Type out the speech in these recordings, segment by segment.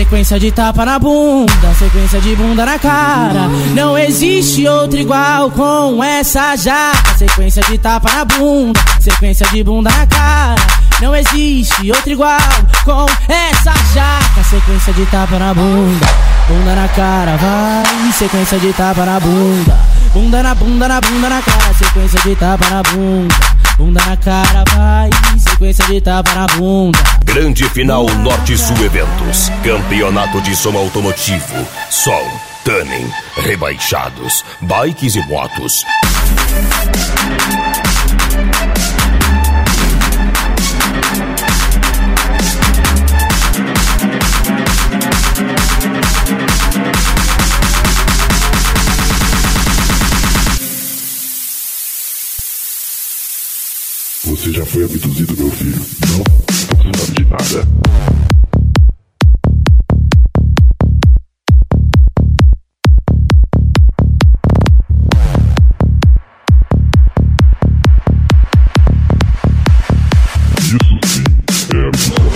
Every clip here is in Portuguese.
Sequência de tapa na bunda, sequência de bunda na cara. Não existe outro igual com essa jaca. Sequência de tapa na bunda, sequência de bunda na cara. Não existe outro igual com essa jaca. Sequência de tapa na bunda, bunda na cara, vai. Sequência de tapa na bunda, bunda na bunda na bunda na cara. Sequência de tapa na bunda, bunda na cara, vai. Sequência de tapa na bunda. Grande final Norte-Sul Eventos. Campeonato de som automotivo. Som, tuning, rebaixados, bikes e motos. Você já foi abduzido, meu filho? Não? Você não sabe de nada. Isso sim é abdução.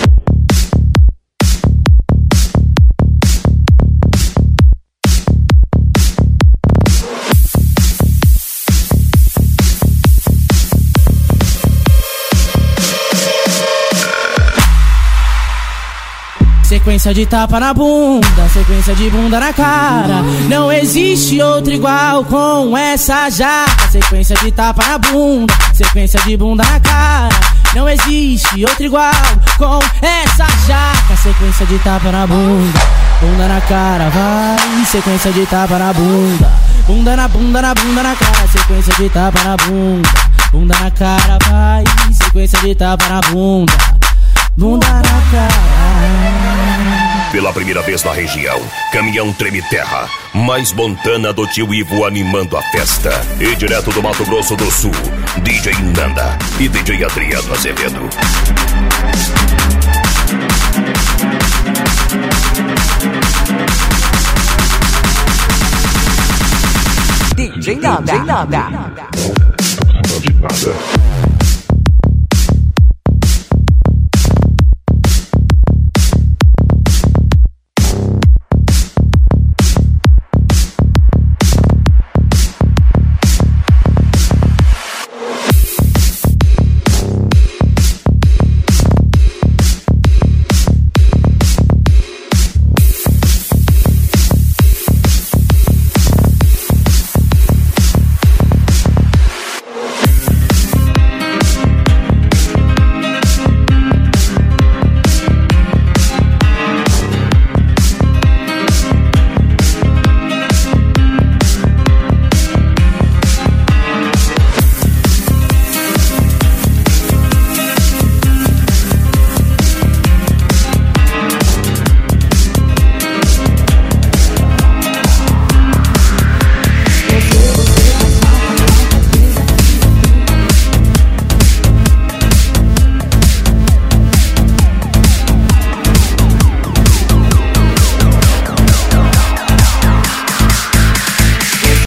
Sequência de tapa na bunda, sequência de bunda na cara. Não existe outro igual com essa jaca. Sequência de tapa na bunda, sequência de bunda na cara. Não existe outro igual com essa jaca. Sequência de tapa na bunda, bunda na cara, vai. Sequência de tapa na bunda, bunda na bunda na bunda na cara. Sequência de tapa na bunda, bunda na cara, vai. Sequência de tapa na bunda, bunda na cara. Pela primeira vez na região, caminhão treme terra, mais Montana do tio Ivo animando a festa. E direto do Mato Grosso do Sul, DJ Nanda e DJ Adriano Azevedo. DJ Nanda. Não sabe de nada.